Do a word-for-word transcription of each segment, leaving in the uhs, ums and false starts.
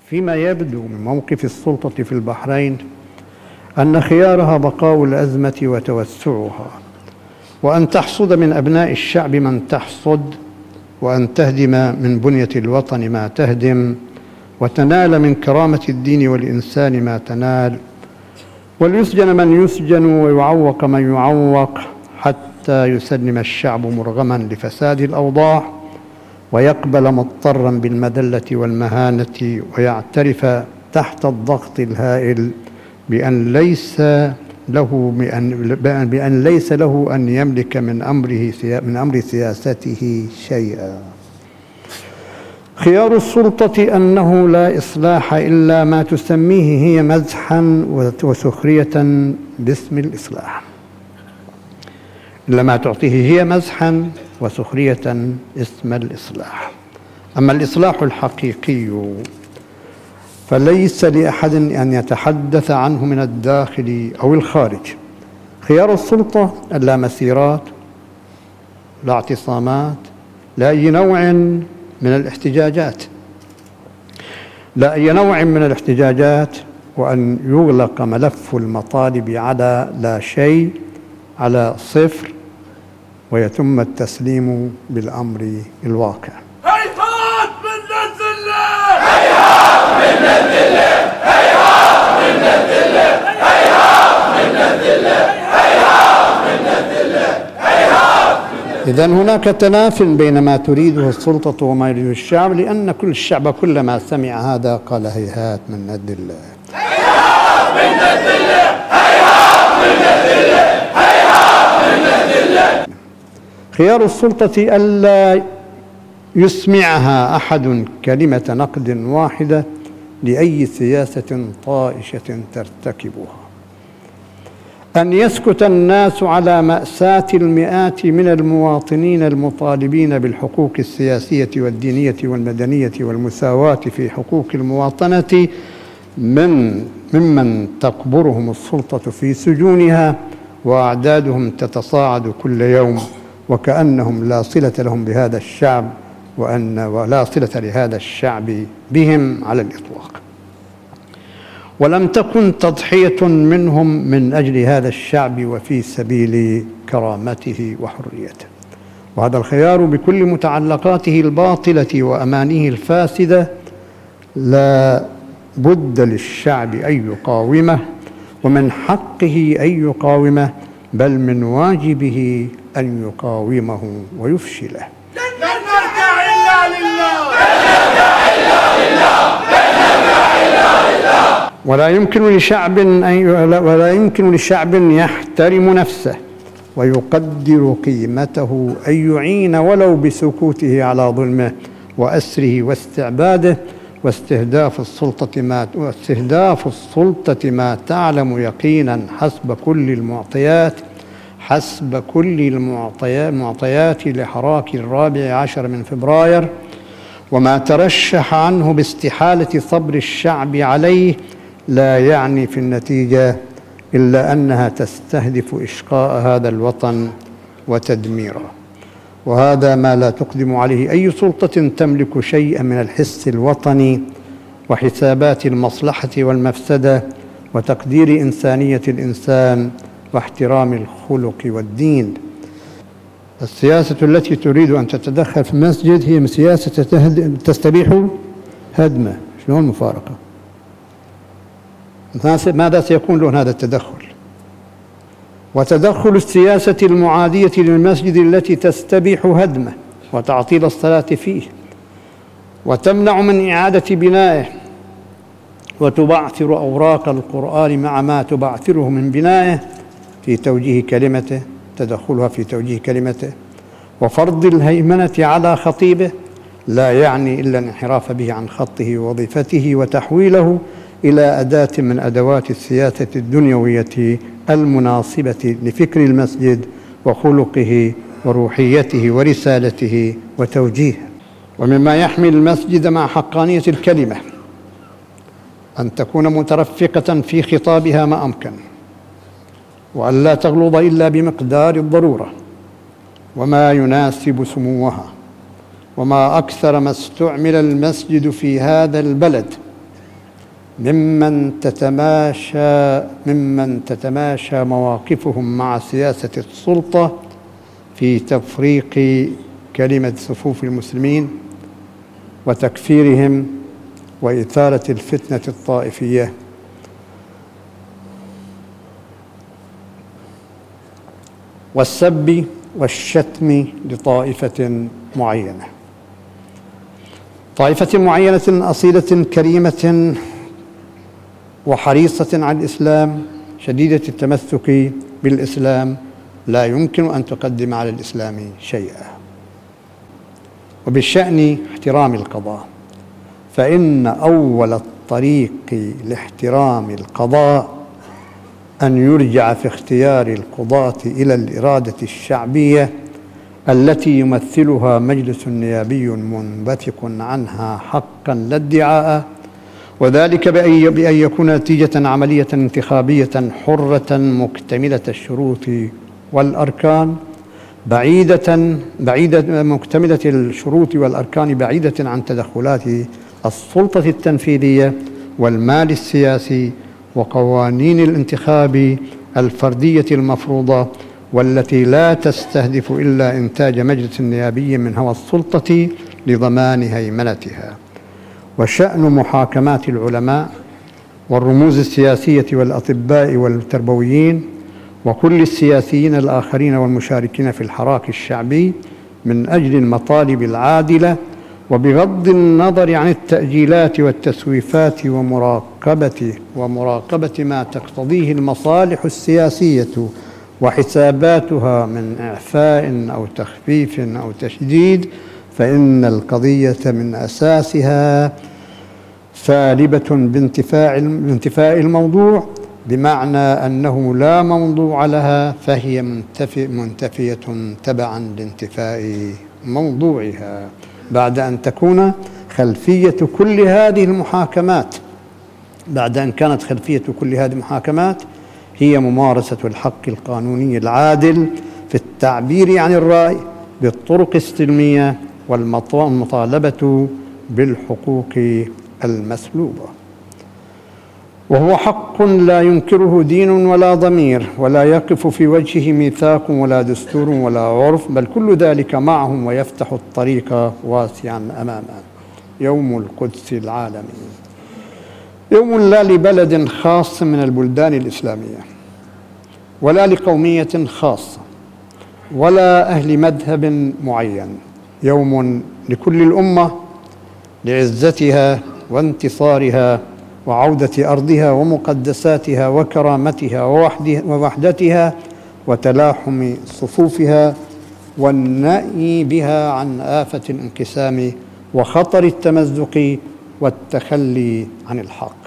فيما يبدو من موقف السلطة في البحرين أن خيارها بقاء الأزمة وتوسعها، وأن تحصد من أبناء الشعب من تحصد، وأن تهدم من بنية الوطن ما تهدم، وتنال من كرامة الدين والإنسان ما تنال، وليسجن من يسجن ويعوق من يعوق، حتى يسلم الشعب مرغما لفساد الأوضاع، ويقبل مضطرا بالمذلة والمهانة، ويعترف تحت الضغط الهائل بأن ليس له بأن, بأن ليس له أن يملك من أمره من أمر سياسته شيئا. خيار السلطة أنه لا إصلاح إلا ما تسميه هي مزحا وسخرية باسم الإصلاح، إلا ما تعطيه هي مزحا وسخرية اسم الإصلاح. أما الإصلاح الحقيقي فليس لأحد أن يتحدث عنه من الداخل أو الخارج. خيار السلطة لا مسيرات، لا اعتصامات، لا أي نوع من الاحتجاجات، لا أي نوع من الاحتجاجات، وأن يغلق ملف المطالب على لا شيء، على صفر، ويتم التسليم بالأمر الواقع. هيهات من الذلة، هيهات من الذلة، هيهات من الذلة، هيهات من الذلة، هيهات من الذلة، هيهات. إذن هناك تناف بين ما تريده السلطة وما يريده الشعب، لأن كل الشعب كلما سمع هذا قال هيهات من الذلة، هيهات من الذلة، هيهات من الذلة، هيهات من الذلة. خيار السلطة ألا يسمعها أحد كلمة نقد واحدة لأي سياسة طائشة ترتكبها، أن يسكت الناس على مأساة المئات من المواطنين المطالبين بالحقوق السياسية والدينية والمدنية والمساواة في حقوق المواطنة من ممن تقبرهم السلطة في سجونها، وأعدادهم تتصاعد كل يوم، وكأنهم لا صلة لهم بهذا الشعب، وأن ولا صلة لهذا الشعب بهم على الإطلاق، ولم تكن تضحية منهم من أجل هذا الشعب وفي سبيل كرامته وحريته. وهذا الخيار بكل متعلقاته الباطلة وأمانيه الفاسدة لا بد للشعب أن يقاومه، ومن حقه أن يقاومه، بل من واجبه أن يقاومه ويفشله. لن نرجع إلا لله، لن نرجع إلا لله، لن نرجع إلا لله. ولا يمكن لشعب أن ولا يمكن لشعب يحترم نفسه ويقدر قيمته أن يعين ولو بسكوته على ظلمه وأسره واستعباده واستهداف السلطة ما واستهداف السلطة ما تعلم يقينا حسب كل المعطيات حسب كل المعطيات لحراك الرابع عشر من فبراير، وما ترشح عنه باستحالة صبر الشعب عليه، لا يعني في النتيجة إلا أنها تستهدف إشقاء هذا الوطن وتدميره. وهذا ما لا تقدم عليه أي سلطة تملك شيئا من الحس الوطني وحسابات المصلحة والمفسدة وتقدير إنسانية الإنسان واحترام الخلق والدين. السياسة التي تريد أن تتدخل في المسجد هي سياسة تستبيح هدمه. شنو المفارقة؟ ماذا سيكون لون هذا التدخل؟ وتدخل السياسة المعادية للمسجد التي تستبيح هدمه وتعطيل الصلاة فيه وتمنع من إعادة بنائه وتبعثر أوراق القرآن مع ما تبعثره من بنائه في توجيه كلمته، تدخلها في توجيه كلمته وفرض الهيمنة على خطيبه، لا يعني إلا الانحراف به عن خطه ووظيفته وتحويله إلى أداة من أدوات السياسة الدنيوية المناصبة لفكر المسجد وخلقه وروحيته ورسالته وتوجيهه. ومما يحمي المسجد مع حقانية الكلمة أن تكون مترفقة في خطابها ما أمكن، وأن لا تغلظ إلا بمقدار الضرورة وما يناسب سموها. وما أكثر ما استعمل المسجد في هذا البلد ممن تتماشى ممن تتماشى مواقفهم مع سياسة السلطة في تفريق كلمة صفوف المسلمين وتكفيرهم وإثارة الفتنة الطائفية والسب والشتم لطائفة معينة طائفة معينة أصيلة كريمة وحريصة على الإسلام شديدة التمسك بالإسلام لا يمكن أن تقدم على الإسلام شيئا. وبالشأن احترام القضاء، فإن أول الطريق لاحترام القضاء أن يرجع في اختيار القضاة إلى الإرادة الشعبية التي يمثلها مجلس نيابي منبثق عنها حقا لا ادعاء، وذلك بأن يكون نتيجة عملية انتخابية حرة مكتملة الشروط والأركان بعيدة بعيدة مكتملة الشروط والأركان بعيدة عن تدخلات السلطة التنفيذية والمال السياسي وقوانين الانتخاب الفردية المفروضة، والتي لا تستهدف إلا إنتاج مجلس نيابي من هوى السلطة لضمان هيمنتها. وشأن محاكمات العلماء والرموز السياسية والأطباء والتربويين وكل السياسيين الآخرين والمشاركين في الحراك الشعبي من أجل المطالب العادلة، وبغض النظر عن التأجيلات والتسويفات ومراقبة ومراقبة ما تقتضيه المصالح السياسية وحساباتها من إعفاء أو تخفيف أو تشديد، فإن القضية من أساسها سالبة بانتفاع بانتفاء الموضوع، بمعنى أنه لا موضوع لها فهي منتفي منتفية تبعا لانتفاء موضوعها، بعد أن تكون خلفية كل هذه المحاكمات بعد أن كانت خلفية كل هذه المحاكمات هي ممارسة الحق القانوني العادل في التعبير عن الرأي بالطرق السلمية والمطالبة بالحقوق المسلوبة. وهو حق لا ينكره دين ولا ضمير، ولا يقف في وجهه ميثاق ولا دستور ولا عرف، بل كل ذلك معهم ويفتح الطريق واسعا أمامه. يوم القدس العالمي يوم لا لبلد خاص من البلدان الإسلامية، ولا لقومية خاصة، ولا أهل مذهب معين، يوم لكل الأمة لعزتها وانتصارها وعودة أرضها ومقدساتها وكرامتها ووحدتها وتلاحم صفوفها والنأي بها عن آفة الانقسام وخطر التمزق والتخلي عن الحق.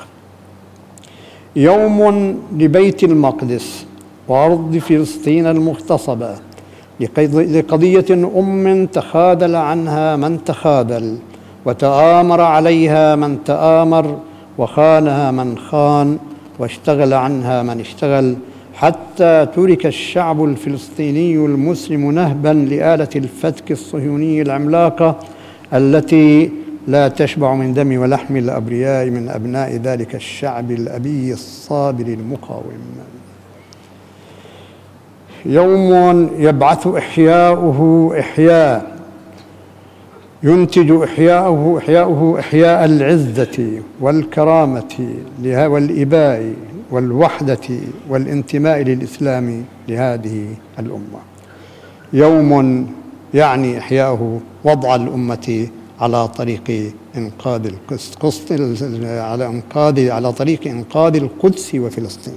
يوم لبيت المقدس وأرض فلسطين المغتصبة، لقضية أم تخاذل عنها من تخاذل، وتآمر عليها من تآمر، وخانها من خان، واشتغل عنها من اشتغل، حتى ترك الشعب الفلسطيني المسلم نهبا لآلة الفتك الصهيوني العملاقة التي لا تشبع من دم ولحم الأبرياء من أبناء ذلك الشعب الأبي الصابر المقاوم. يوم يبعث إحياؤه إحياء ينتج إحياؤه إحياؤه إحياء العزة والكرامة والإباء والوحدة والانتماء للإسلام لهذه الأمة. يوم يعني إحياؤه وضع الأمة على طريق إنقاذ القدس على إنقاذ على طريق إنقاذ القدس وفلسطين.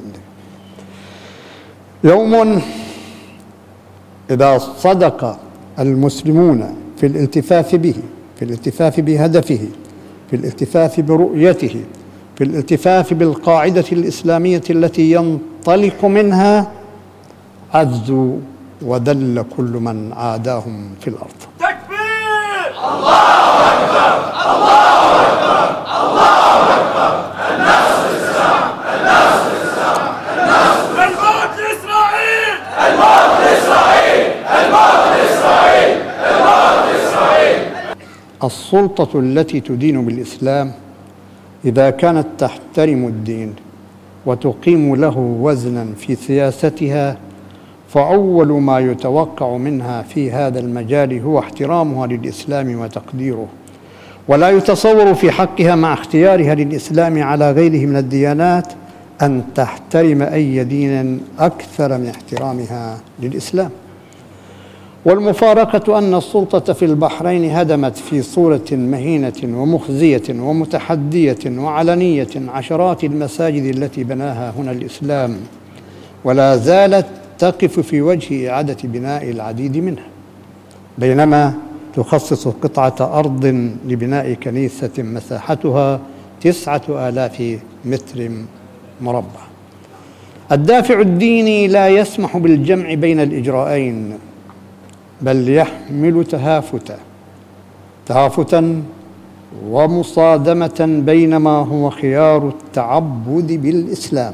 يوم إذا صدق المسلمون في الالتفاف به، في الالتفاف بهدفه، في الالتفاف برؤيته، في الالتفاف بالقاعدة الإسلامية التي ينطلق منها، عزوا وذل كل من عاداهم في الأرض. تكبير! الله أكبر! الله أكبر! الله أكبر! النصر للإسلام! النصر للإسلام! النصر! الموت لإسرائيل! الموت لإسرائيل! الموت لإسرائيل! الموت لإسرائيل! السلطة التي تدين بالإسلام إذا كانت تحترم الدين وتقيم له وزنا في سياستها، فأول ما يتوقع منها في هذا المجال هو احترامها للإسلام وتقديره، ولا يتصور في حقها مع اختيارها للإسلام على غيره من الديانات أن تحترم أي دين أكثر من احترامها للإسلام. والمفارقة أن السلطة في البحرين هدمت في صورة مهينة ومخزية ومتحدية وعلنية عشرات المساجد التي بناها هنا الإسلام، ولا زالت تقف في وجه إعادة بناء العديد منها، بينما تخصص قطعة أرض لبناء كنيسة مساحتها تسعة آلاف متر مربع. الدافع الديني لا يسمح بالجمع بين الإجراءين، بل يحمل تهافتا تهافتا ومصادمة بين ما هو خيار التعبد بالإسلام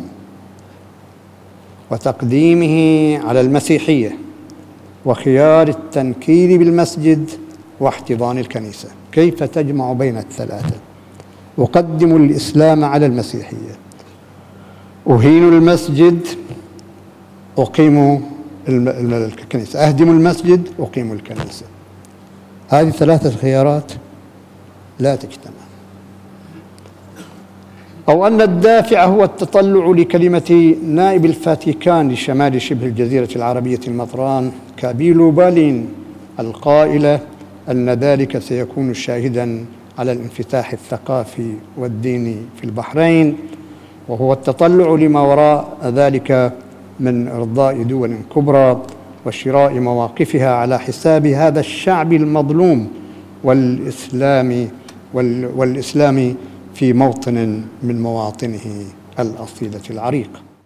وتقديمه على المسيحية، وخيار التنكير بالمسجد واحتضان الكنيسة. كيف تجمع بين الثلاثة؟ أقدم الإسلام على المسيحية، أهين المسجد، أقيم الكنيسة، أهدم المسجد، أقيم الكنيسة. هذه ثلاثة خيارات لا تجتمع. أو أن الدافع هو التطلع لكلمة نائب الفاتيكان لشمال شبه الجزيرة العربية المطران كابيلو بالين القائلة أن ذلك سيكون شاهداً على الانفتاح الثقافي والديني في البحرين، وهو التطلع لما وراء ذلك من إرضاء دول كبرى وشراء مواقفها على حساب هذا الشعب المظلوم والإسلام والإسلام في موطن من مواطنه الأصيلة العريقة.